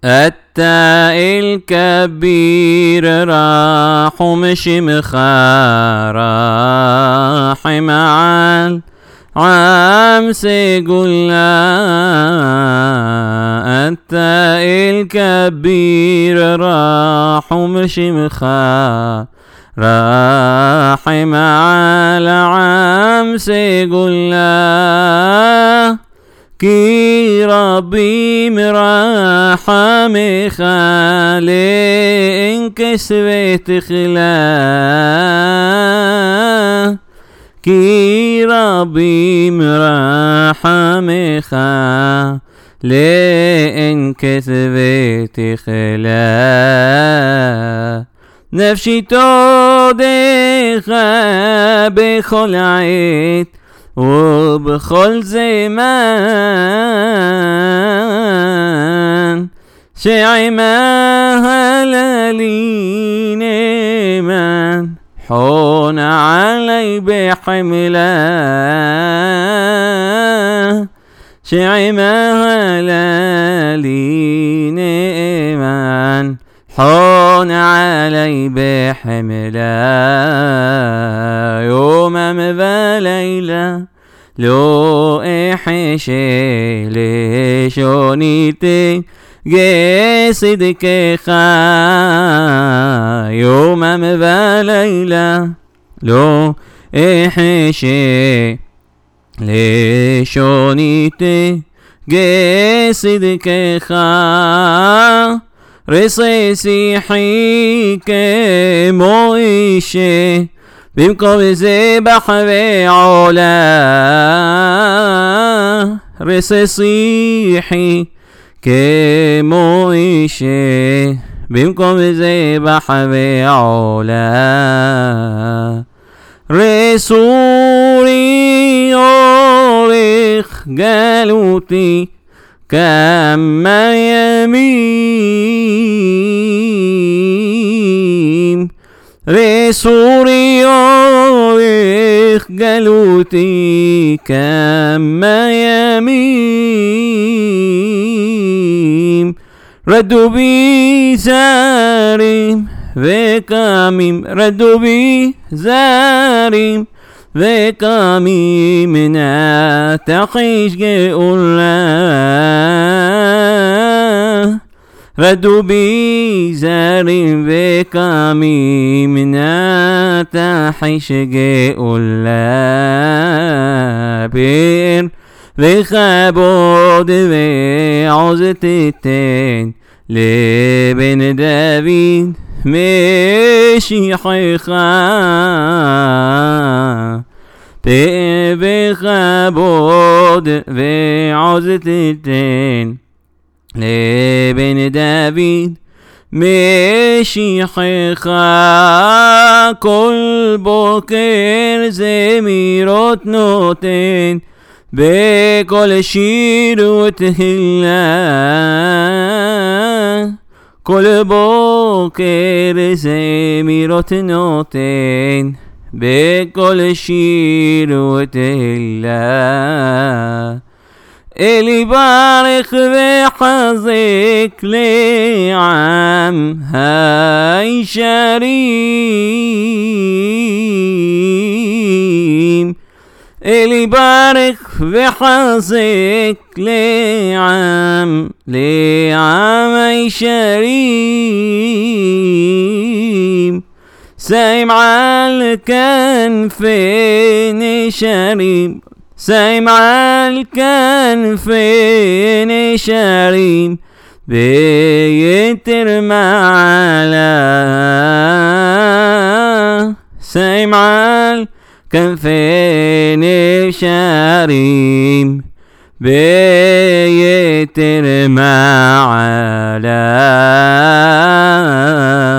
التائل الكبير راح ومشي مخاراح معال عمس قلا. التائل الكبير راح ومشي مخاراح معال عمس قلا. كي ربي مراحة مخالي انكسبت خلا. كي ربي مراحة مخالي انكسبت خلا. نفسي تودخها بكل عيد وبكل زمان. شعمها للين من حون علي بحمله. شعمها للين من حون علي بحمله. يوم بليلة لو احشي لشونيتي جسدك خا. يوم بليلة لو احشي لشونيتي جسدك خا. رصيصي حيك مويشي بمكم زبح بعلا. رصيصي حيك مويشي بمكم زبح بعلا. رسولي أوريخ قالوتي كما يمين. رسولي أوريخ قالوتي كما يمين. ردوا بي زاريم وكاميم. ردوا بي زاريم وكاميم من تخيش الله. ردوا بي زاريم وكاميم من تخيش الله. بير وخبود وعزتتين لبن داوود مشي حيخا. بخبود وعزتتين لبن داوود مشي حيخا. كل بكر زميرات نوتين بكل شير وتهلا. كل بكر زميرات نوتين بكل شير وتهلا. اللي بارك بحظك لعام هاي شريم. اللي بارك بحظك لعام هاي شريم. سايم على الكنفين شريم. سايم على الكنفين شريم بيترمى على. سايم على الكنفين شريم بيترمى على.